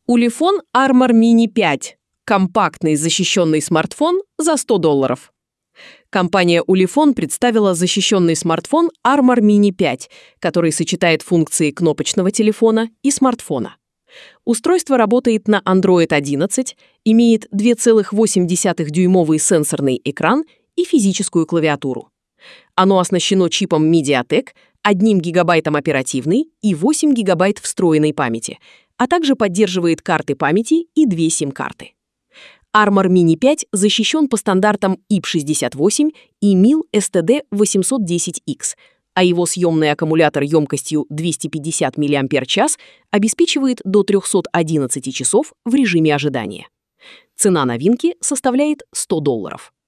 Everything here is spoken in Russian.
Ulefone Armor Mini 5 – компактный защищенный смартфон за $100. Компания Ulefone представила защищенный смартфон Armor Mini 5, который сочетает функции кнопочного телефона и смартфона. Устройство работает на Android 11, имеет 2,8-дюймовый сенсорный экран и физическую клавиатуру. Оно оснащено чипом MediaTek, 1 гигабайтом оперативной и 8 гигабайт встроенной памяти, а также поддерживает карты памяти и 2 сим-карты. Armor Mini 5 защищен по стандартам IP68 и MIL STD 810X, а его съемный аккумулятор емкостью 250 мАч обеспечивает до 311 часов в режиме ожидания. Цена новинки составляет $100.